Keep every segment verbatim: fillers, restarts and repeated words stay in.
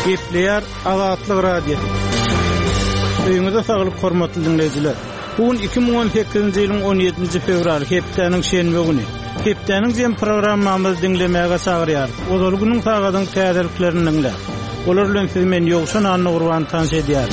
Gepleýär Azatlyk Radio. Öýüňizde saglyk hormatly dinleýijiler. Bugün iki ming on sekizinji ýylyň on ýedinji fevral hepdeniň şenbe güni. Hepdeniň jem programmamyzy dinlemäge çagyrýar. Ozal günüň sagadyň täzeliklerini dinle. Olar bilen siz men ýogşan anny gurban tanış edýär.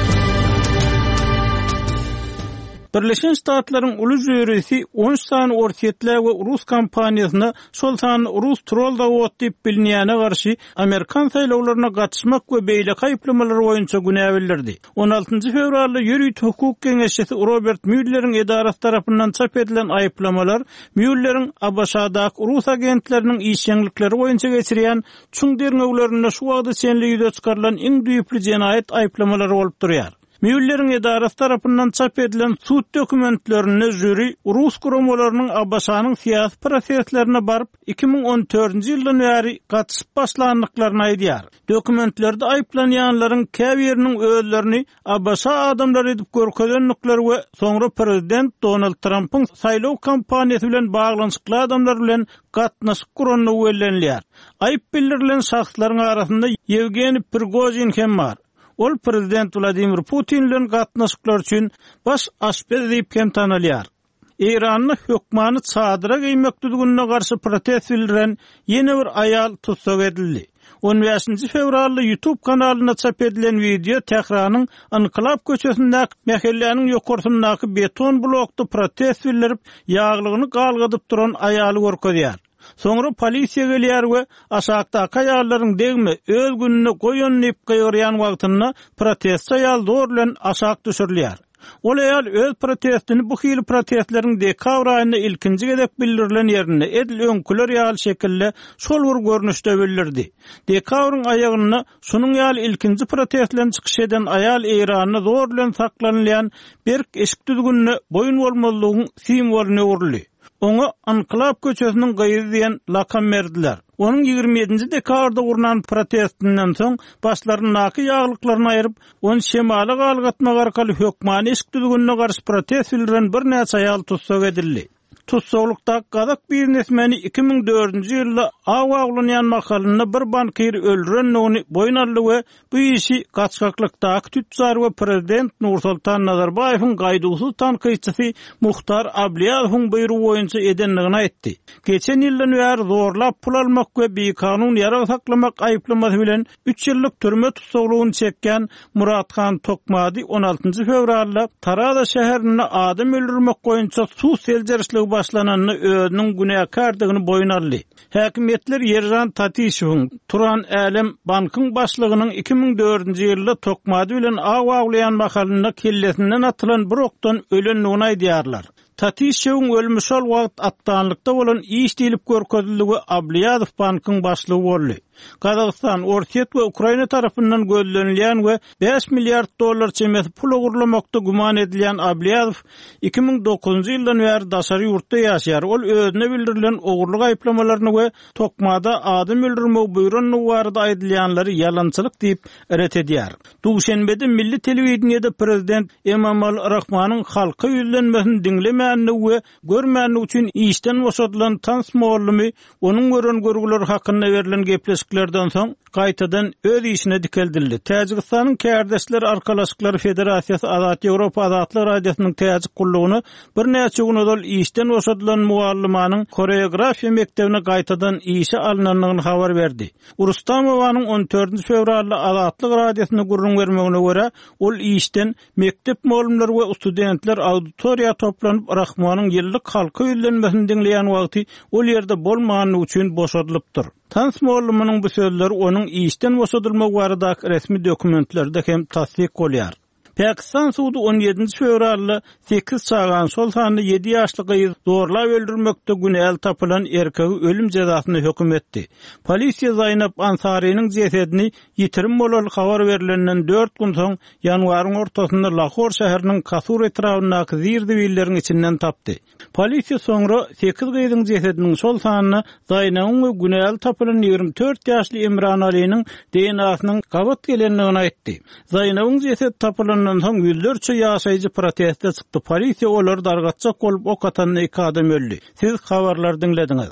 Birleşen Ştatlaryň uly jürisy on sany ortiýetler we Rus kampaniýasyna şol sany Rus troll dawat diýip bilinýäne garşy Amerikan saýlawlaryna gatnaşmak we beýle gaýplymalary boýunça günä bildirdi. on altynjy fevralda Ýürüýt hukuk geňeşçisi Robert Mueller'iň edarasy tarapyndan çap edilen aýplamalar Mueller'iň A B Ş'daky Rus agentleriniň işçilikleri boýunça geçirýän çuň derňeglerinde şu wagtda senli ýüze çykarylan iň düýpli jenaýat aýplamalary bolup durýar. Mueller'iň edarasy tarapyndan çap edilen sud dokumentlerini jüri Rus gurumalarynyň A B Ş'nyň siýasy proseslerine barıp iki ming on dördünji ýyldan bäri gatnaşyp başlandyklaryny aýdýar. Dokumentlerde aýplanýanlaryň käbiriniň özlerini A B Ş adamlary edip görkezendikleri we soňra prezident Donald Trump'yň saýlaw kampaniýasy bilen baglanyşykly adamlar bilen gatnaşyk guranyny wellenýär. Aýp bildirilen şahslaryň arasynda Yevgeniy Prigozhin hem bar. Ol prezident Vladimir Putin bilen gatnaşyklar üçin baş aşpez diýip hem tanalýar. Iranyň hökmany çadyra giýmekdigine garşy protest bildiren ýene bir aýal tutsak edildi. on beşinji fevralda YouTube kanalyna çap edilen video Tehranyň Anklab köçesindäki mähelleniň ýokartyndaky beton blokda protest bildirip ýaglygyny galgadyp duran aýaly görkezýär. Soňra polisiýa gelýär we aşagdaky aýallaryň degme öz gününe goýanyp gaýryan wagtynda protest aýal dor bilen aşag düşürilýär. Ol aýal öz protestini bu hili protestleriň dekabr aýynda ilkinji gedek bildirilen ýerine edil öňküler ýaly şekilde şol bir görnüşde bildirdi. Dekabryň aýagyna şunuň ýaly ilkinji protestlerini çykyş eden aýal eýranyny zor bilen saklanylýan berk eşik düzgünine boyun bolmalygynyň simwoluny uruly. Oňa Anklab köçesiniň gaýry diýen lakam berdiler. Onun ýygrimi ýedinji dekabrda gurulan protestinden soň başlarynaky ýaglyklaryny aýryp, onu şemala galgatmak arkaly hökmany eşik düzgünine garşy protest bildiren bir näçe aýal tutsak edildi. Tutsaklykda Kazak biznesmeni iki ming dördünji ýylda awaglanýan makalyny bir bankier öldürenligini boýnarly we bu işi gaçgaklykdaky tütjar we prezident Nursultan Nazarbaýewiň gaýdygysyz tanqyçysy Muhtar Ablyýazowyň buýrugy boýunça edenligini aýtdy. Geçen ýyldan bäri zorlap pul almak we beýkanun ýara saklamak aýplamasy bilen üç ýyllyk türme tutsaklygyny çekýän Murathan Tokmady on altynjy fevralda Tarada şäherinde adam öldürmek boýunça suw seljerişligi başlananyny özüniň günäkardygyny boýnarly. Häkimetler Yerjan Tatishowyň Turan Älim bankyň başlygynyň iki ming dördünji ýylda Tokmady bilen awaglayan makalyna kellesinden atylan bir okdan ölenligini aýdýarlar. Tatishowyň ölmüşi şol wagt atdanlykda bolan iş diýilip görkezildi Ablyazov bankyň başlygy boldy. Kazakistan, Ortiýet we Ukraina tarapyndan gözlenilýän we beş milliard dollar çemeti pul ogurlamakda guman edilýän Ablyazov iki ming dokuzunji ýyldan bäri daşary ýurtda ýaşaýar. Ol özüne bildirilen ogurlyk aýplamalaryny we Tokmada adam öldürmek buýranyny barada aýdylýanlary ýalançylyk diýip ret edýär. Duşenbede milli telewizionyada prezident Emomali Rahmanyň halka ýüzlenmesini dinlemänini we görmänini üçin işden boşadylan tansmollumy onuň gören görgüleri hakynda berilen gepleş lerden soň gaýtadan öz işine dikeldirdi. Täjikistanyň Kärdeşler Arkalaşyklary Federasiýasy Azat Ýewropa Azatlyk Radiosynyň täjik gullugyny bir näçe gün öňden işden boşadylan muallymanyň koreografiýa mektebine gaýtadan işe alynanyny habar berdi. Urustamowanyň on dördünji fevralda Azatlyk Radiosyna gurrun bermegine görä, ol işden mektep muallymlary we studentler auditoriýa toplanyp Rahmanyň ýyllyk halka ýüzlenmesini dinleýän wagty ol ýerde bolmagany üçin boşadylypdyr. Tansmolumanyň bu sözleri onun işten boşadylmak baradaky resmi dokumentlerde hem tasdik bolýar. Pakistan sudy on ýedinji fevralda sekiz çağan şol sany yedi ýaşly gyzy zorlap öldürmekde günäl tapylan erkegi ölüm jazasyny hökm etdi. Polisiýa Zaynab Ansarynyň jesedini ýitirim bolan habar berilenden dört gün soň ýanwaryň ortasynda Lahor şäheriniň Kasur etrafyndaky zirdiwilleriň içinden tapdy. Polisiýa soňra sekiz gyzyň jesediniň şol sanyny Zaynabyň we günäl tapylan ýygrimi dört ýaşly Imran Aliýnyň D N A-synyň gabat gelenligini aýtdy. Zaynabyň jesedi tapylan Ondan soň ýüllerçe ýaşaýjy protestde çykdy. Polisiýa olary dargatjak bolup ok atan iki adam öldü. Siz habarlar dinlediňiz.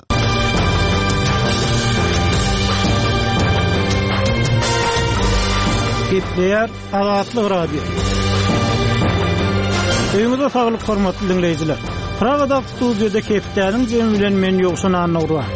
Gepleýär Azatlyk radio. Öýüňizde saglyk hormatly dinleýijiler. Pragada studiýada Kepdäniň jemi bilen men ýokşan anawra.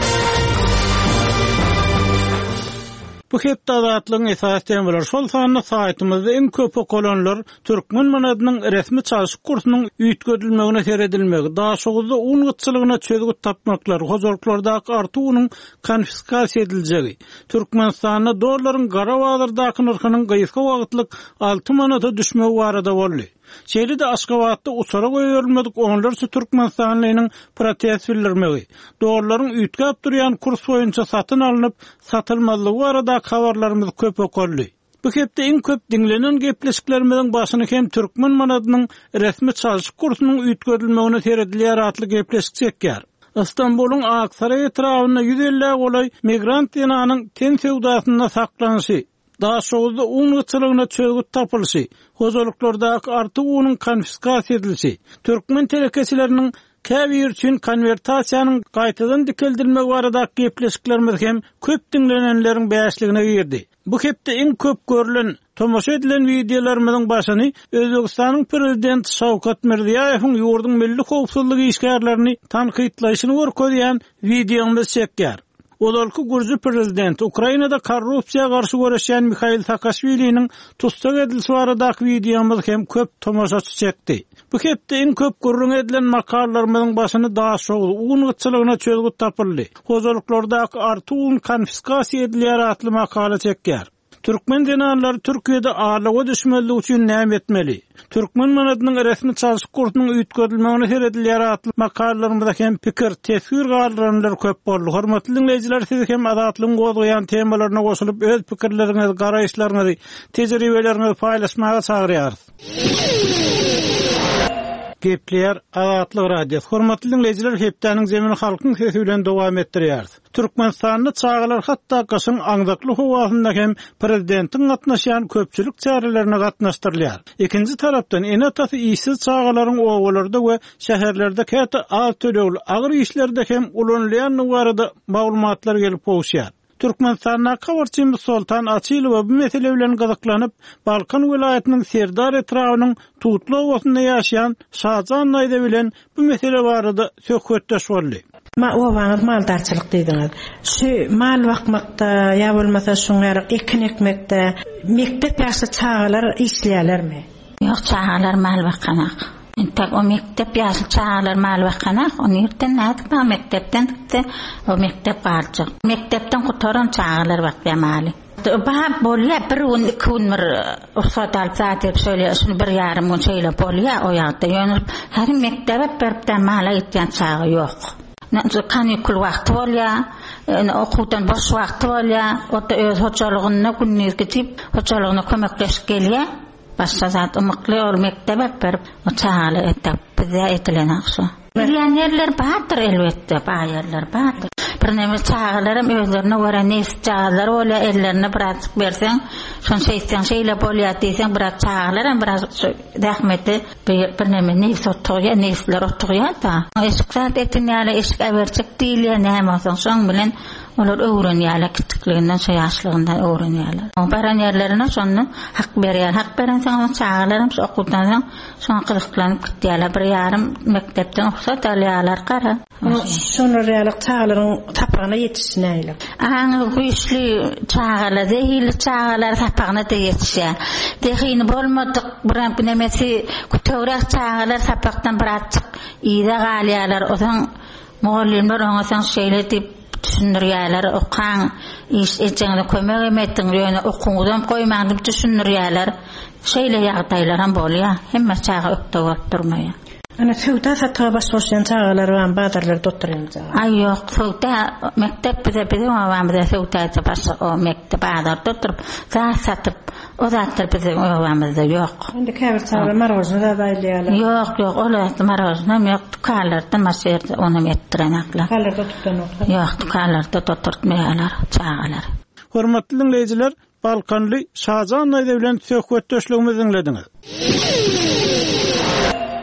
Bu hepde azatlygyň esas temalar şol sanyny saýtymyzda en köp okulanlar türkmen manadynyň resmi çalyş kursunyň üýtgedilmegine seredilmegi, daha şoguzda un gytçylygyna çözgüt tapmaklar, hozurluklardaky artuwynyň konfiskasiýa ediljegi, Türkmenistanyna dolların gara bazardaky narhynyň gyýyska wagtlyk alty manata düşmegi barada boldy. Şeýle-de Aşgabatda uçara goýulmadyk onlarça Türkmenistanyň protest bildirmegi, dolların üýtgäp durýan kurs boýunça satyn alınıp satylmalygy barada habarlarymyz köp okuldy. Bu hepde en köp dinlenen gepleşiklerimiziň başyny hem türkmen manadynyň resmi çalyş kursunyň üýtgedilmegine seredilýär atly gepleşik çekýär. İstanbul'un Aksaray etrawyna yüz elli golay migrant ýanynyň ten sewdasyna saklanyşy, daha şoguzda un gytçylygyna çözgüt tapylyşy, hozurluklardaky arty unyň konfiskasiýa edilişi, türkmen telekesileriniň käbir üçin konvertasiýanyň gaýtadan dikildirmegi barada gepleşiklerimiz hem köp dinlenenleriň bäşligine girdi. Bu hepde en köp görülen, tomoşa edilen videolarymyzyň başyny Özbegistanyň prezidenti Şawkat Mirziýowyň ýurdun milli howpsuzlygy işgärlerini tanqidlaýyşyny görkezýän videomyz çekýär. Olarky Gürji prezident Ukrainada korrupsiýa garşy görüşýän Mikhail Saakashviliň tutsak edilýäsi baradaky videomyz hem köp tomoşaçy çekdi. Bu hepde en köp görüň edilen makallalarymyzyň başyny daha şol un gytçylygyna çözgüt tapyldy. Hozurluklardaky arty un konfiskasiýa edilýär atly makala çekýär. Türkmen denarlary Türkiýede ağırlyğa düşmeligi üçin näme etmeli? Türkmen manadynyň resmi çalyş kursunyň üýtgedilmegine seredilýär atly makalalarymyzda hem pikir, tesir galdyranlar köp boldy. Hormatly dinleýijiler, siz hem azatlygyň gozgaýan temalaryna goşulyp öz pikirleriňizi, garaýşlaryňyzy, tejribeleriniňizi paýlaşmaga çagyrýarys. Gepleýär Azatlyk radio. Hormatly dinleýijiler, hepdäniň jemini halkyň sesi bilen dowam etdirýär. Türkmenistanyň çağalar hatda gaşyň aňdakly howasynda hem prezidentiň gatnaşýan köpçülik çarelerini gatnaşdyrýar. Ikinji tarapdan enatasy işsiz çağalaryň owalarda we şäherlerde käte az tölegli agyr işlerde hem ulanýan barada maglumatlar gelip bolýar. Türkmenistanyň kawarçymyz Sultan Açylow bu mesele bilen gyzyklanyp, Balkan vilayetiniň Serdar etrawynyň Tutlu owasynda ýaşaýan Şajan naýda bilen bu mesele barada söhbetdeş boldy. Ma owaňyz maldarçylyk diýdiňiz. Şu mal bakmakda, ýa bolmasa şoňar ekin ekmekde, mektep ýaşy çağalar işleýärlermi? Ýok, çağalar mal bakanak. Entek o mektep ýaşy çağalar mal bakanak, ony ýerden näde mektepden gitdi, o mektep barjak. Mektepden gutaran çağalar bakýar maly. Bahap bolýar, bir gün, iki gün bir ursat alyp zatip söýleýär, şunu bir ýarym gün söýlep bolýar, o ýagda ýönüp, her mektebe beripden mala gitýän çağı ýok. Kanikul wagty bolýar, okuwdan boş wagty bolýar, oda öz hoçalygyna günniz gitip, hoçalygyna kömekleşip gelýär. Başga zat umykly ol mektebe berip, o çağaly etip bize etilen akşy. Bilýänler bardyr elbetde, baýarlar bardyr. Birnäme çağalarym özlerine görä nefs çağalar bolýar, ellerine biraz berseň, şon şeýsen şeýle bolýar diýseň, biraz çağalarym biraz rahmeti birnäme nefs otýar, nefsler otýar da. Eşikzat etinýärle eşik äberçek diýilýär, näme bolsaň şoň bilen olar öwrenýärler, kiçikliginden, şaýaşlygyndan öwrenýärler. O baran ýerlerine şonu hak berýär, hak berenseň çağalarym okuwdan şoň gyzyklanıp gitýärler, bir ýarym mektepden ruhsat alýarlar gara. Şonu realyk çağalaryň tapagına yetişnäýler. Aňy güýçli çağalar, zehirli çağalar tapagına da yetişýär. Dehini bolmadyk, biramp nemesi kötörek çağalar tapakdan birazçyk ýyda galýarlar. Otaň mugallimler oňa sen şeýle diýip düşünürýärler, okan iş etjäňde kömek emetdiň ýöne okuwdan goýmaň diýip düşünürýärler. Şeýle ýagdaýlar hem bolýar, hemme çağa ökdöp durmaýar. Ana sewda satga başlaýan çağalar we bazarlar doturýar. Ay ýok, sewda mektep bize bize wamda sewda baş o mektep bazar doturup zat satyp, o zatlar bize wamda ýok. Indi käbir çağalar marozna da baýlaýarlar. Ýok, ýok, olar marozna ýok, tukanlarda maşerde onu etdiren aklar. Tukanlarda tutdan oklar. Ýok, tukanlarda doturtmaýarlar çağalar. Hormatly dinleýijiler, Balkanly Şajan naýda bilen söhbetdeşligimizi dinlediňiz.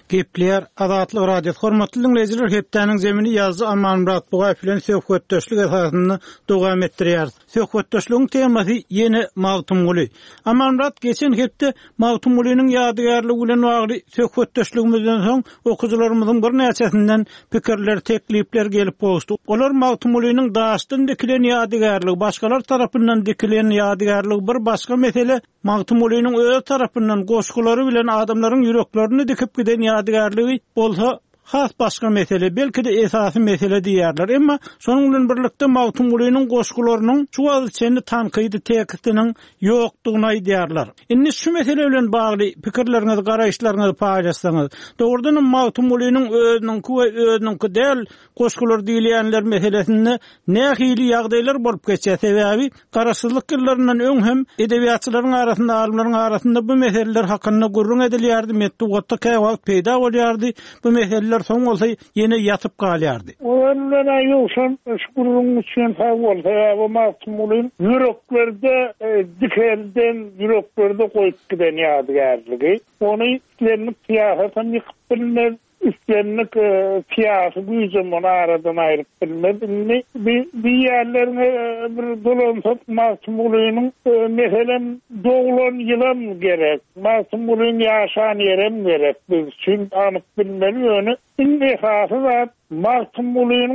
Gepler Azatlyk radio hormatly dinleyijiler, hepdeniň zemini ýazdy Aman Murat Bugay bilen söhbetdeşlik esasyny dowam etdirýär. Söhbetdeşligiň temasy ýene Mawtum Guly. Aman Murat geçen hepde Mawtum Gulynyň ýadygarlygy bilen bagly söhbetdeşligimizden soň okuwçylarymyzyň bir näçesinden pikirler, teklipler gelip bolşdy. Olar Mawtum Gulynyň daşdyn dikilen ýadygarlygy, başgalar tarapyndan dikilen ýadygarlygy bir başga mesele. Mawtum Gulynyň öz tarapyndan goşgulary bilen adamlaryň ýüreklerini dikip giden ýadygarlygy bolsa has başga mesele, belki de esasy mesele diýerler. Emma şonuň bilen birlikde Mawtum Gulynyň goşgularynyň şu wagtçyny tankydy tekstiniň ýokdugyny aýdýarlar. Indi şu mesele bilen bagly pikirleriňizi, garaýşlaryňyzy paýlaşsaňyz, dogrudan Mawtum Gulynyň özüniň we özüniň del goşgular diýilýänler meselesinde nähili ýagdaýlar bolup geçýär. Sebäbi garaşsyzlyk ýyllaryndan öň hem edebiýatçylaryň arasynda, alimlaryň arasynda bu meseleler hakynda gurrun edilýärdi, metdugatda käwagt peýda bolýardy. Bu meseleler soň bolsa ýene ýatyp galýardy. Onlara ýokşan şukurun üçin bolsa, bu Mawtum Gulyň ýüreklerde dikelden ýüreklerde goýup giden ýadygarlygy. Ony islerini piýasatan ýykyp bilmez, islerini piýasy güýjünden aradan aýryp bilmedimi? Bir ýerlerine bir dolansak Mawtum Gulynyň meselen doglan ýylan gerek. Mawtum Gulyň ýaşan ýerem gerek. Biz üçin anyk bilmeli ýöne. Indi esasy zat Mawtum Gulynyň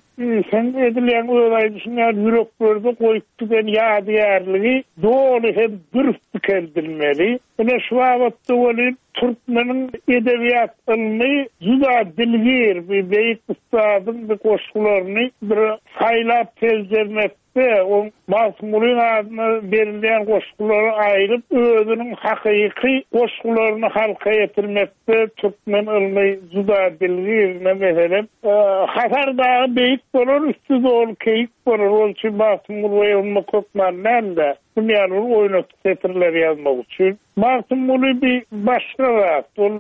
sen edilen öýleýüşler ýüreklerde goýup giden ýadygarlygy dogly hem dürüst dikeldirmeli. Ene şu wagtda bolan Türkmeniň edebiýat ilmi juda dilgir bir beýik ustadyň bir goşgularyny bir saýlap tezdirmekde, o Mawtum Gulyň adyna berilýän goşgulary aýryp özüniň hakyky goşgularyny halka ýetirmekde Türkmen ilmi juda dilgir. Mesela hasar dağı beýik bolar, üstü dol keyik bolar. Ol üçin Mawtum Gulyny kökmanlanda dünýäni oýnatyp getirler ýazmak üçin. Mawtum Guly bir başga zat. Ol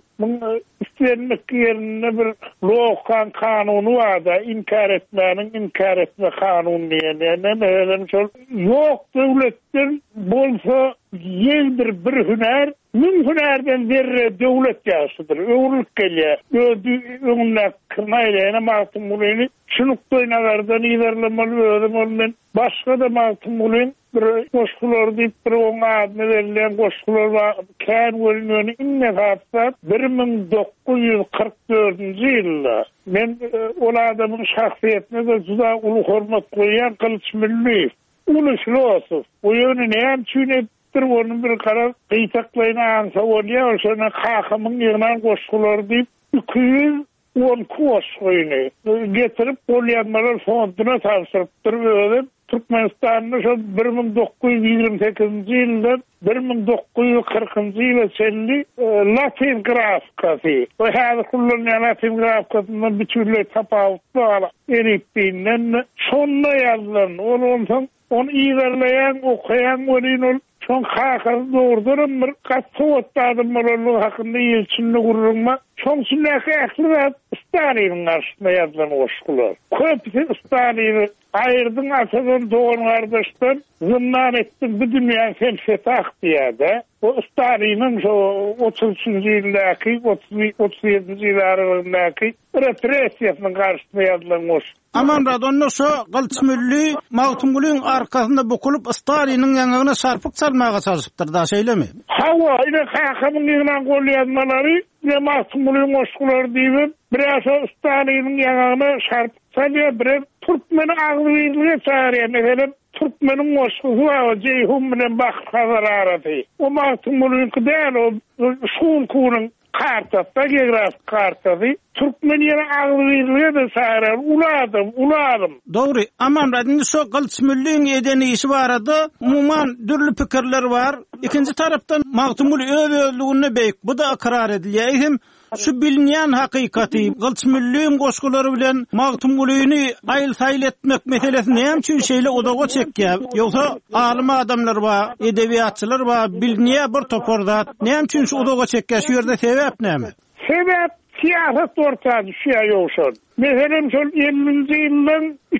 islenmek ýerine bir lokan kanuny wada, inkar etmäniň inkar etme kanuny diýen. Näme şol ýok döwletden bolsa ýeldir bir hüner, min hünerden bir döwlet ýaşydyr. Öwrülük gelýär. Öňüne kirmäýän Mawtum Gulyny şunukdoýnalardan ýerlemeli ödüm başga da Mawtum Gulyň bir goşgular diýip bir oňa adny berilen goşgular var. Kän Gulyny inne hatda bir ming dokuz ýüz kırk dördünji ýylda men ol adamyň şahsiýetine de juda uly hormat goýan Kılıç Milli uly filosof. O ýöne näme üçin bir onun bir karar kıytaklayına ansa oluyor, sonra kakımın yığınan koşkular deyip iki yüz on koşkuyunu getirip polyanmalar fonduna tavsırıptır böyle. Türkmenistan'da şu bir ming dokuz yüz ýygrimi sekizinji ýylda bir ming dokuz yüz kırkynjy ýyla çelli Latin grafikaty. O häzir kullanýan Latin grafikatynyň bütünlüği tapawutly eripdinden şonda ýazylan. Onu onu iýerleýän, okuyan bolýan şon hakyky dogrudyr bir gatsowatda adamlaryň hakynda ýelçinli gurulma. Şon sünnäki ählirat Stalin'in karşısında ýazylan goşgular. Köpüsi Stalin'i aýyrdyň asadan doğan kardeşler zımnan etdim bu dünýä felsefe aktiyada. O Stalin'in şu otuz üçünji ýyldaki otuz ýedinji ýyl aralygyndaky repressiýasynyň karşısında ýazylan goşgular. Aman radonno şu Kılıç Milli Mawtum Gulyň arkasynda bukulup Staliniň ýangyna şarpyk salmaga çalışypdyr da şeýlemi? Hawa ine kakymyň ýygynan gol ýazmalary we Mawtum Gulyň goşgulary diýip biraz Staliniň ýangyna şarpyk salýar, bir Türkmeni agzybyrlygy çağırýar. Mesela Türkmeniň goşgusy we Ceyhun bilen Bahar arady. O Mawtum Gulyň kydal o şuň kunyň kartda geografik kartady Türkmen ýere agzybyrlygy da çağırar. Uladım, uladım. Dogry. Aman radini şu Kılıç Milliň edeni işi barada umuman dürli pikirler var. İkinci tarapdan Mawtum Guly özlüğüne beýik. Bu da akrar edilýär. Hem şu bilinýän hakykaty Kılıç Milliň goşgulary bilen Mawtum Gulyny aýyl saýl etmek meselesi näme üçin şeýle odaga çekýär? Ýogsa alim adamlar bar, edebiýatçylar bar, bilinýär bir topordat. Näme üçin şu odaga çekýär? Şu ýerde sebäp näme? Sebäp siýasat ortaga düşýär ýokşan. Meselem şol ellinji ýyldan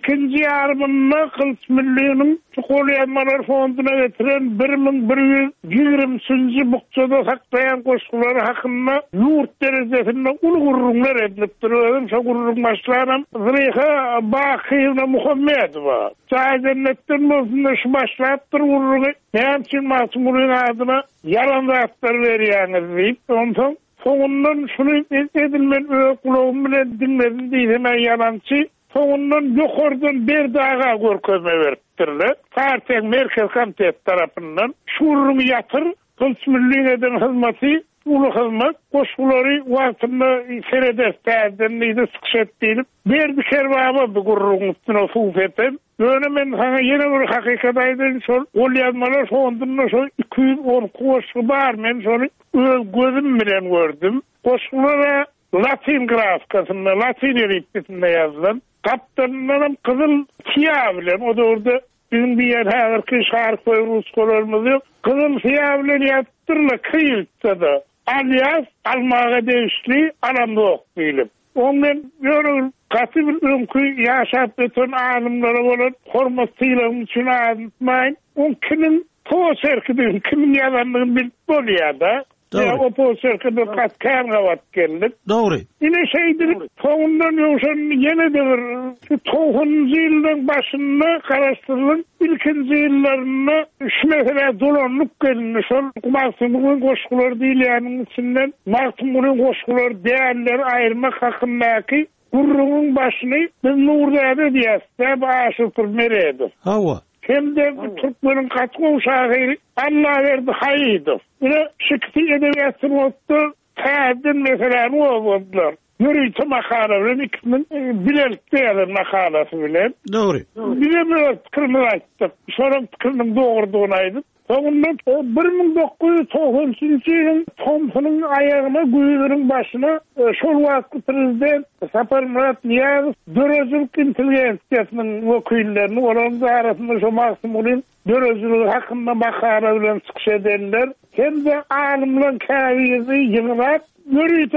ikinci yarımında kırk milyonun Çukuryanmalar fonduna getiren bir bin bir yüz yigirmisiňi bukçada saklayan koşulları hakkında yurt derecesinde ulu gurrunlar edilip duruyor. Şu gurrun başlanan Zırıha Bakıyevna Muhammedova. Cahizennettin bozunda şu başlattır gurrunu. Ben için Masumur'un adına yalan zatlar veriyorsunuz deyip ondan sonundan şunu edilmen kulağım bile dinledim değil hemen yalancı. Sonundan yukarıdan bir dağa görkeme veriptirler. Partiyan Merkez Komitet tarafından şuurunu yatır, kırk milyon eden hizmeti, ulu hizmet, koşulları vaatında seredestlerden neydi sıkışet değilim. Bir bir kervaba bir gururun üstüne sufetem. Böyle men sana yine bir hakikat aydın sol, ol yazmalar sonunda sol iki yüz on koşu var men sol gözüm bilen gördüm. Koşulara Latin grafikasında, Latin eriktisinde yazdım. Kaptanlarım kızıl siyah bilen, o da orada bizim bir yer hazırki şarkı ve Rus kolorumuz yok. Kızıl siyah bilen yaptırla kıyılsa da alias almağa değişli alamda okuyalım. Ondan diyorum katı bir ömkü yaşat beton alımları olan hormatıyla için anlatmayın. On kimin toğ serkidin, kimin yalanlığını bilip oluyor da. Ya o toğ serkidin kat kârga vat geldik. Doğru. Yine şeydir, toğundan yoksan yine de bir toğuncu yılın başında karıştırılın, ilkinci yıllarında şu mesela dolanlık gelinmiş ol. Mahsumluğun koşkuları değil yani içinden Mahsumluğun koşkuları değerleri ayırmak hakkındaki gurrunun başını biz Nur'da diyeceğiz. Hep aşıltır mereydi. Hava. Hem de Türklerin katkı uşağı Allah verdi hayıydı. Yine şıkti edebiyatın oldu. Tağdın mesela ne oldular? Yürüytü makalaların ikisinin bilelik değerli makalası bilen. Doğru. Bir de böyle tıkırını açtık. Sonra tıkırının doğurduğunu aydık. Ondan bir bin dokuz yüz doksanıncı yılın Thompson'un ayağına güyülürün başına şol vakti prezident Sapar Murat Niyaz Dörözülük intelligensiyasının vekillerini onun da arasında şu Mahsumul'un dörözülük hakkında makara bilen çıkış edenler hem de alımla kaviyesi yığılar yürüytü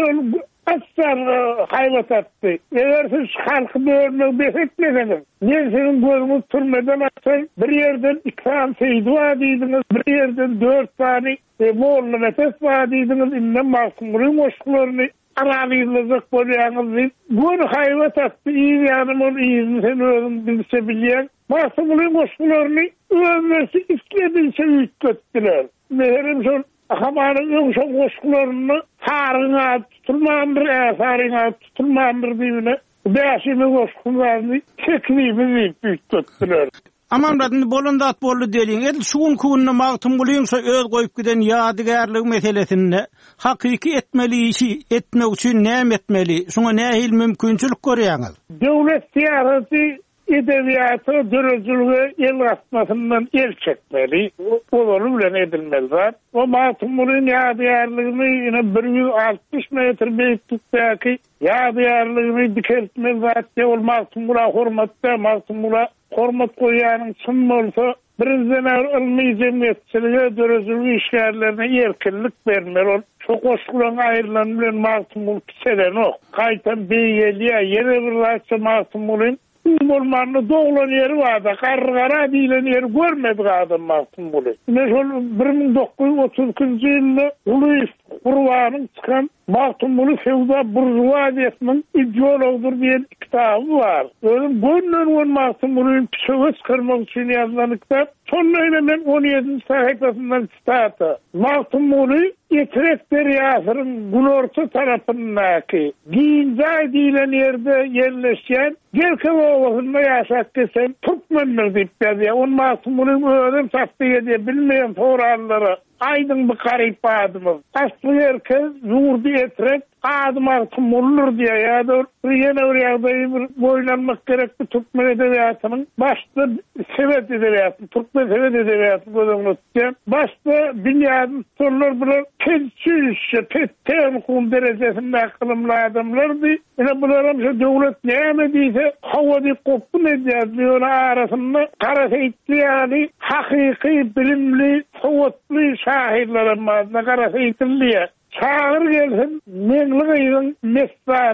aslar hayvat attı. Eğer siz halkı bölmek bekletmediniz. Ne senin gözümüz türmeden atay bir yerden ikram seydi vaadiydiniz. Bir yerden dört tane e, Moğollu nefes vaadiydiniz. İnden Mahsumur'un hoşkularını aralıyılacak boyayağınız deyip bunu hayvat attı. İyi yanım ol iyisini sen özün bilse bileyen. Mahsumur'un hoşkularını ölmesi istediyse üst göttiler. Meherim son Hamanın yoksa koşkularını tarına tutulmandır, esarına tutulmandır diyene beşimi koşkularını tekniğimi deyip büyük tuttular. Aman radını bolundat bollu deliğin. Edil şuun kuğunna mağtım buluyunsa öz koyup giden yadigarlık meselesinde hakiki etmeli işi etmek için ne etmeli? Şuna ne hil mümkünçülük koruyanız? Devlet siyaseti edebiyatı dörözülüğü el atmasından el çekmeli. O olur bile edilmeli. O Mahsumur'un yadiyarlığını yine bir yüz altmış metre büyüklükteki yadiyarlığını dikeltmeli. Zaten o Mahsumur'a hürmette, Mahsumur'a hürmet koyanın sınma olsa birinizden ilmi cemiyetçiliğe dörözülüğü işlerine erkinlik vermeli. Çok hoşkulan ayrılan bilen Mahsumur piseden o. Kaytan beygeliye yine bir rahatça Mahsumur'un Bolmanlı doğulan yeri vardı. Kargara diyilen yeri görmedik adam Mahsumur'u. Yine bir bin dokuz yüz otuz ikinci yılda Ulu Kurvan'ın çıkan Mahsumur'u Fevda Burjuvaziyasının ideologudur diyen kitabı var. Öyle gönlün on Mahsumur'un pişöğüz kırmak için yazılan kitap. Sonra yine ben on yedinci sayfasından çıtarttı. Mahsumur'u Yetirek Deryası'nın Gulortu tarafındaki Giyinzay diyilen yerde yerleşen Gerkev Ovası'nda yaşak desen Türkmenler deyip dedi. On Mahsumur'un öğren taktiğe diye bilmeyen soğurlarlara aydın bir garip adımız. Aslı herkes yurdu etrek adım artım olur diye ya da yine oraya bir boylanmak gerekli Türkmen edebiyatının başta sevet edebiyatı, Türkmen sevet edebiyatı gözümü tutacağım. Başta dünyanın sorular bunlar tezçü, petteyen kum derecesinde akılımlı adamlardı. Yine bunların şu devlet ne emediyse havada koptu ne diyor arasında Karaseyitli yani hakiki, bilimli, soğutlu şahirlerin adına Karaseyitli'ye çağır gelsin, menliğinin mesleğini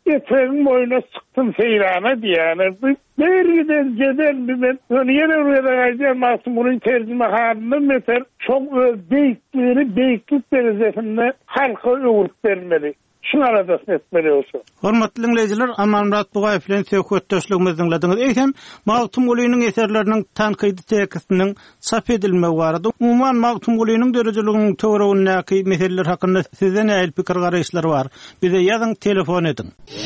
Eteğin boyuna sıktım seyrana diyene. Dergiden cedelli ben önüyen oraya aydan masum bunun tercüme halini mesela çok beyikleri, beyiklik derecesinde halka öğüt vermeli. Şunu arada etmeli olsun. Hormatly dinleyijiler, Amanrat Bugayew bilen söhbetdeşligimizi dinlediniz. Eýsem, Magtum Gulynyň eserleriniň tankydy tekistiniň sap edilmegi barada. Umuman Magtum Gulynyň dörejiliginiň töweregindäki meseleler hakynda sizden näil pikir garaýşlar bar? Bize ýazyň, telefon edin.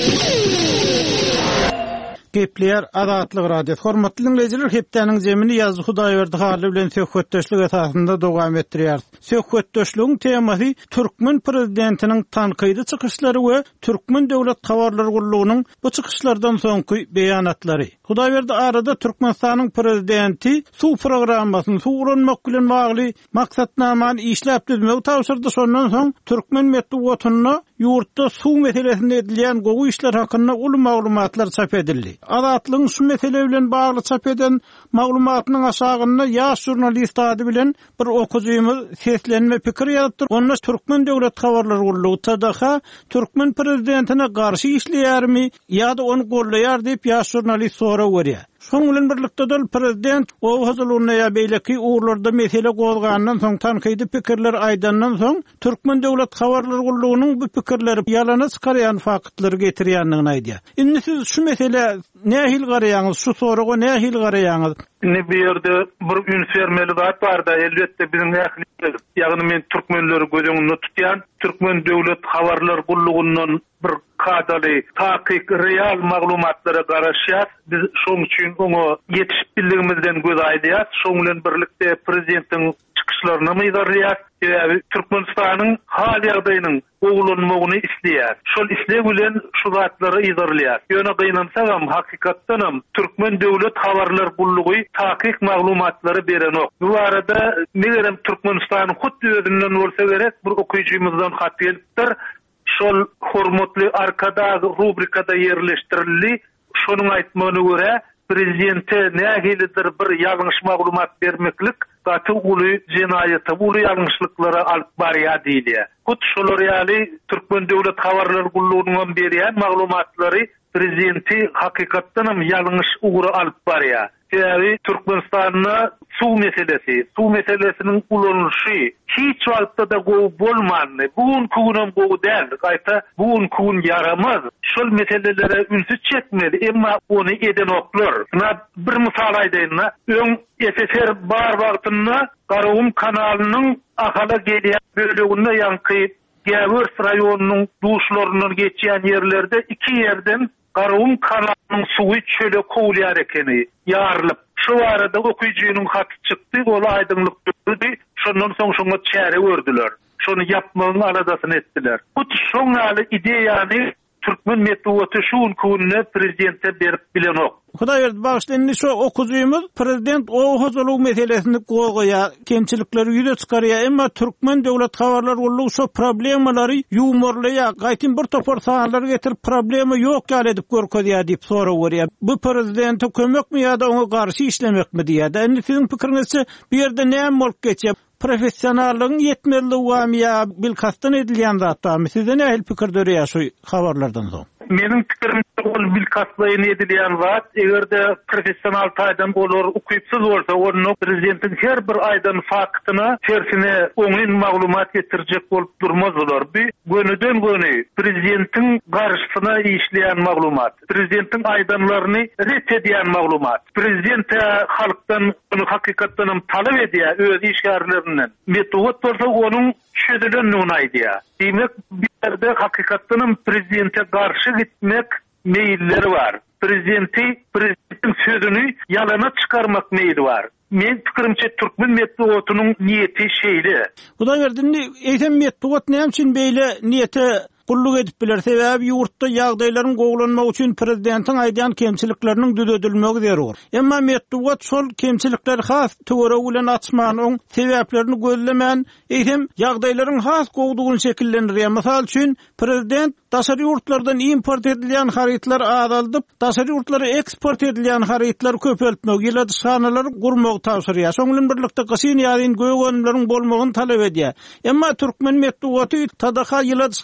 Gepler Azatlyk radio. Hormatly dinleyijiler, hepdeniň jemini ýazgy Hudaýberdi haly bilen söhbetdeşlik esasynda dowam etdirýär. Söhbetdeşligiň temasy Türkmen prezidentiniň tankydy çykyşlary we Türkmen döwlet tawarlary gurulugynyň bu çykyşlardan soňky beýanatlary. Hudaýberdi arada Türkmenistanyň prezidenti su programasyny suwranmak bilen bagly maksatnamany işläp düzmegi tawsyrdy. Şondan soň Türkmen medeniýetine ýurtda su meselesinde edilýän gowy işler hakynda uly maglumatlar çap edildi. Azatlygyň şu mesele bilen bagly çap eden maglumatynyň aşagynda ýaş jurnalist ady bilen bir okujymyz seslenme pikir ýazypdyr. Onda Türkmen döwlet habarlary gurulugy T D H Türkmen prezidentine garşy işleýärmi ýa-da onu gollaýar diýip ýaş jurnalist sora görýär. Şoň bilen birlikde dol prezident o hazırlygyna ýa beýleki uğurlarda mesele gozgandan soň tankydy pikirler aýdandan soň Türkmen döwlet habarlary gurulugynyň bu pikirleri ýalana çykarýan faktlary getirýändigini aýdýar. Indi siz şu mesele nähil garaýaňyz, şu soraga nähil garaýaňyz? Ne bir yerde bir ünsvermeli zat bar da elbette bizim nähilimiz. Ýagny men türkmenleri gözüňde tutýan Türkmen döwlet habarlary gurulugynyň bir kadaly takyk real maglumatlara garaşýar. Biz şoň üçin onu ýetişip bildigimizden göz aýdýar. Şoň bilen birlikde prezidentiň çykyşlaryna myýdarýar. Ýa-da Türkmenistanyň hal ýagdaýynyň oglanmagyny isleýär. Şol isleg bilen şu zatlary ýydarlýar. Ýöne gynansaňam hakykatdanam Türkmen döwlet habarlary gurulugy takyk maglumatlary berenok. Bu arada megerem Türkmenistanyň hutdy özünden bolsa gerek bir okuyjymyzdan hat gelipdir. Şol hormatly arkadagy rubrikada ýerleştirildi. Şonuň aýtmagyna görä prezidente nähilidir bir ýalňyş maglumat bermeklik gaty uly jenaýaty, uly ýalňyşlyklara alyp barýar diýilýär. Hut şolar ýaly Türkmen döwlet habarlary gurulugynyň berýän maglumatlary prezidenti hakykatdanam ýalňyş ugry alyp barýar. Ýa-ni Türkmenistanyň su meselesi, su meselesiniň ulanýşy hiç wagtda da gowy bolmady. Bugun kugunam gowy däl, gaýta bugun kugun yaramaz. Şol meselelere ünsüz çekmeli, emma onu eden oklar. Bir misal aýdaýyn, öň S S R bar wagtynda Garawum kanalynyň ahala gelýän bölегinde ýanky Gäwür raýonynyň duşlaryndan geçýän ýerlerde iki ýerden Garawum kanalynyň suwy çöle kowlýar ekeni ýarylyp. Şu arada okuyjynyň haty çykdy, ol aýdymlyk berdi. Şondan soň şoňa çäre gördüler. Şonu ýapmagyň aradasyny etdiler. Bu şoňaly ideýany Türkmen medeniýeti şu gününe prezidente berip bilenok. Hudaýberdi bagşlaýan şu okujymyz prezident o hozurlyk meselesini goýýar, kemçilikleri ýüze çykarýar, emma Türkmen döwlet habarlary gurulugy şu problemalary ýumorlaýar, gaýtyn bir topar sahalar getirip problema ýok ýaly edip görkezýär diýip sora görýär. Bu prezidente kömekmi ýa-da oňa garşy işlemekmi diýär. Endi siziň pikiриňizçe bir ýerde näme bolup geçýär? Professionallygyň ýetmezligi wamy ýa bilkasdan edilýän zatmy? Size nähil pikir dörýär şu habarlardan soň? Meniň pikirimçe ol bilkasdan edilýän zat, egerde professional taýdan bolar, ukuypsyz bolsa, onu prezidentiň her bir aýdan faktyna tersine oňyn maglumat getirjek bolup durmazlar. Bir gönüden göni prezidentiň garşysyna işleýän maglumat, prezidentiň aýdanlaryny ret edýän maglumat, prezident halkdan onu hakykatdan talap edýär öz işgärlerinden. Metod bolsa onuň çözülenini aýdýar. Demek bir yerde hakykatdan prezidente garşy gitmek meýilleri var. Prezidenti, prezidentin sözünü ýalana çykarmak meýili var. Men pikirimçe Türkmen medeniýetiniň niýeti şeýle. Budan gerdimni eýsem medeniýet näme üçin beýle niýete gulluk edip biler? Sebäbi ýurtda ýagdaýlaryň gowlanmagy üçin prezidentiň aýdýan kemçilikleriniň düzedilmegi zerur. Emma medeniýet şol kemçilikler has töwereg bilen açmanyň sebäplerini gözlemän, eýsem ýagdaýlaryň has gowdugyny şekillendirýär. Mysal üçin prezident daşary ýurtlardan import edilýän harytlar azalyp, daşary ýurtlara eksport edilýän harytlar köpeltmek, ýyladyşanalary gurmagy tawsyrýar. Şoň bilen birlikde gysyn ýaryn göýgönleriň bolmagyny talap edýär. Emma Türkmen medeniýeti T D H ýyladyşanalary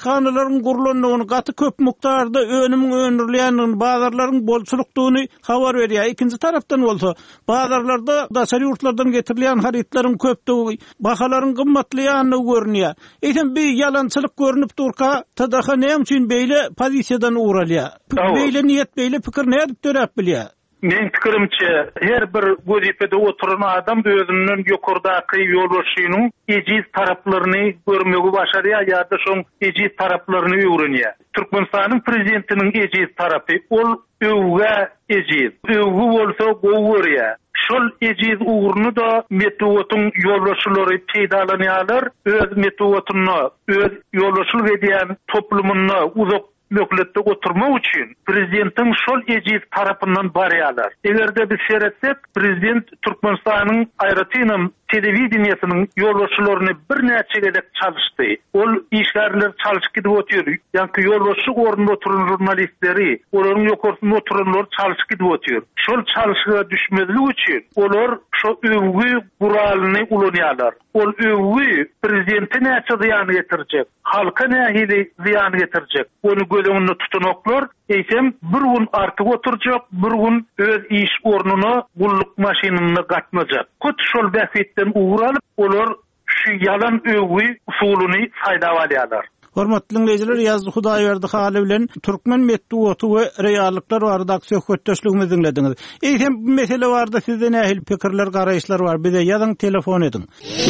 bazarlaryň gurulanyny, gaty köp mukdarda önümiň önürleýänini, bazarlaryň bolçulukdygyny habar berýär. Ikinji tarapdan bolsa, bazarlarda daşary ýurtlardan getirilýän haritlaryň köpdigi, bahalaryň gymmatlyýanyny görnýär. Eýsem bir ýalançylyk görnüp durka, tadaha näme üçin beýle pozisiýadan uğralýar? Beýle niýet, beýle pikir näde dörep bilýär? Men pikirimçe her bir gözipede oturan adam özünden ýokurdaky ýolbaşynyň ejiz taraplaryny görmegi başarýar ýa-da şoň ejiz taraplaryny öwrenýär. Türkmenistanyň prezidentiniň ejiz tarapy ol öwge ejiz. Öwge bolsa gowurýar. Şol ejiz uğurny da metuwatyň ýolbaşylary peýdalanýarlar, öz metuwatyny, öz ýolbaşylyk edýän toplumyny uzak mökletde oturmak üçin prezidentin şol ejiz tarapyndan barýarlar. Egerde biz seretsek, prezident Türkmenistanyň aýratynam telewizionynyň ýolbaşylaryny bir näçe gelek çalyşdy. Ol işgärler çalyşyp gidip oturýar. Ýa-ki ýolbaşyk orunda oturan jurnalistleri, olaryň ýokursynda oturanlar çalyşyp gidip oturýar. Şol çalyşyga düşmezlik üçin olar şo öwgi guralyny ulanýarlar. Ol öwgi prezidente näçe ziýan getirjek, halka nähili ziýan getirjek. Onu göleňini tutanoklar eýsem bir gün artyk oturjak, bir gün öz iş ornuny gulluk maşynyny gatmajak. Köt şol bäfetden uğralyp olar şu yalan öwgi usulyny saýdap alýarlar. Hormatly dinleyijiler, Ýazdy Hudaýberdi haly bilen türkmen medeniýeti we reallyklar barada söhbetdeşligimizi dinlediňiz. Eýsem bu mesele barada sizde nähili pikirler, garaýşlar bar? Bize ýazyň, telefon ediň.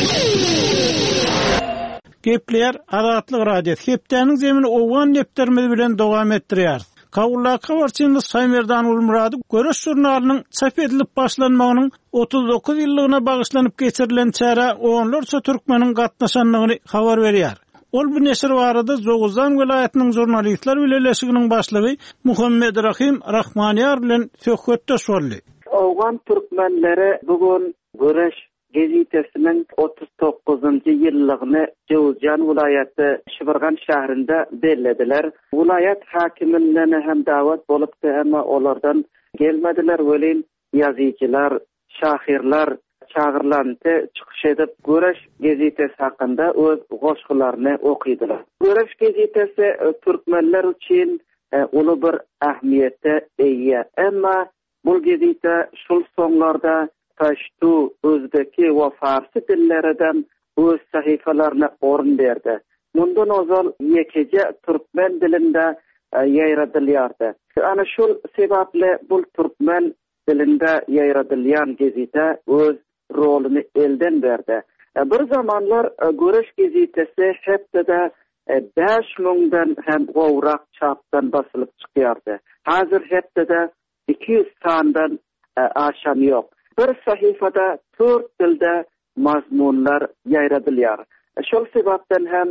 Gepler Azatlyk radiosu. Hepdeniň zemini owgan nepderimiz bilen dowam etdirýär. Kawullaka barçymyz Saýmerdan Ulmurady Göreş jurnalynyň çap edilip başlanmagynyň otuz dokuz ýyllygyna bagyşlanyp geçirilen çara onlarça türkmeniň gatnaşanlygyny habar berýär. Ol bu neşir barada Zoguzdan welaýatynyň jurnalistler bileşiginiň başlygy Muhammed Rahim Rahmanýar bilen söhbetdeş boldy. Owgan türkmenleri bugun Göreş gazetesinin otuz dokuzuncu ýyllygyny Jowzjan vilayaty Şybyrgan şäherinde bellädiler. Vilayat hakiminden hem dawat bolupdy, emma olardan gelmediler. Welin ýazyjylar, şahirler çağırlandy, çykyş edip Göreş gazetesi hakynda öz goşgularyny okuýdylar. Göreş gazetesi türkmenler üçin uly bir ähmiýetde eýe. Emma bu gazete şol soňlarda Paştu, Özbeki we Farsy dillerden öz sahyfalaryna orun berdi. Mundan ozal ýekije türkmen dilinde ýaýradylýardy. Ana şol sebeple bu türkmen dilinde ýaýradylýan gazete öz roluny elden berdi. Bir zamanlar Göreş gazetesi hepde beş miňden hem gowrak çapdan basylyp çykýardy. Hazır hepde iki yüz sandan aşan ýok. Bir sahyfada dört dilde mazmunlar ýaýradylýar. Şol sebäpden hem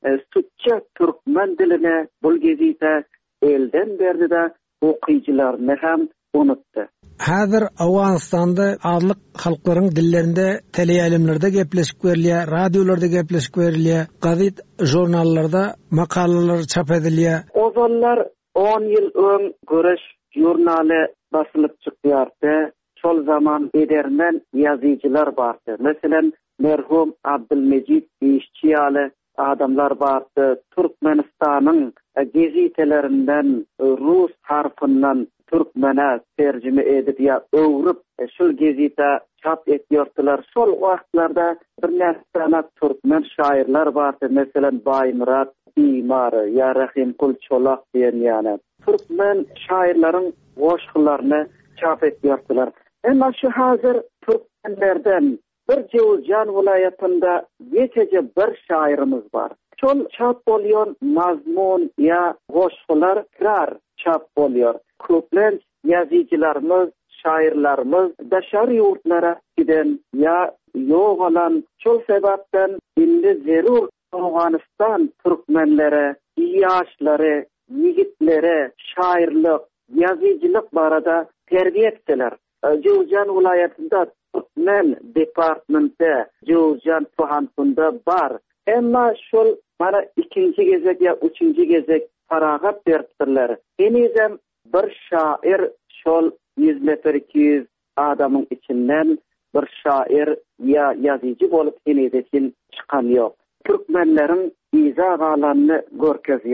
sütçe türkmen diline bu gazete elden berdi-de okuýjylaryny hem unutdy. Hazır Awganistanda adlyk halklaryň dillerinde teleýalimlerde gepleşip berilýär, radiolarda gepleşip berilýär, gazet jurnallarda makalalar çap edilýär. Ozanlar on ýyl öň Göreş jurnaly basylyp çykýardy. Şol zaman edermen ýazyjylar bardy. Meselen merhum Abdülmecid işçiýaly adamlar bardy. Türkmenistanyň gazetelerinden rus harfyndan türkmene terjime edip ýa öwrüp şol gazete çap etýärdiler. Şol wagtlarda bir näçe türkmen şairler bardy. Meselen Baýmurat Bimar ýa Rahim Kul Çolak diýen ýa türkmen şairleriň goşgularyny çap etýärdiler. Emma şu hazır türkmenlerden bir Jowzjan vilayatynda ýekeje bir şairimiz bar. Şol çap bolýan mazmun ýa goşgular krar çap bolýar. Köplen ýazyjylarymyz, şairlerimiz daşary ýurtlara giden ýa ýok olan şol sebäpden indi zerur Awganistan türkmenlere, ýaşlary, ýigitlere şairlik, ýazyjylyk barada terbiýe etdiler. Jowzjan vilayatynda Türkmen departmenti Jowzjan tuhansynda bar. Emma şol mana ikinci gezek ýa üçinji gezek faragat berdiler. Enizem bir şair şol yüz metre iki yüz adamyň içinden bir şair ýa ýazyjy bolup enizekin çykan ýok. Türkmenleriň iza galanyny görkezýär.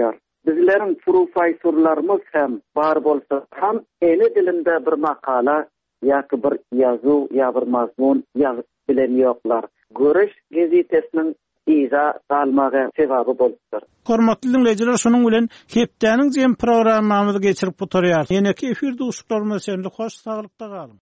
bizlerin professorlarımız hem bar bolsa ham ene dilinde bir makala ýa-ki bir ýazu ýa bir mazmun ýazyp bilen ýoklar. Görüş gazetesiniň iza salmagy sebaby bolupdyr. Hormatly dinleyijiler, şonuň bilen hepdeniň jem programmamyzy geçirip oturýar. Ýene-ki efirde uşuklarymyz sende hoş saglykda galyň.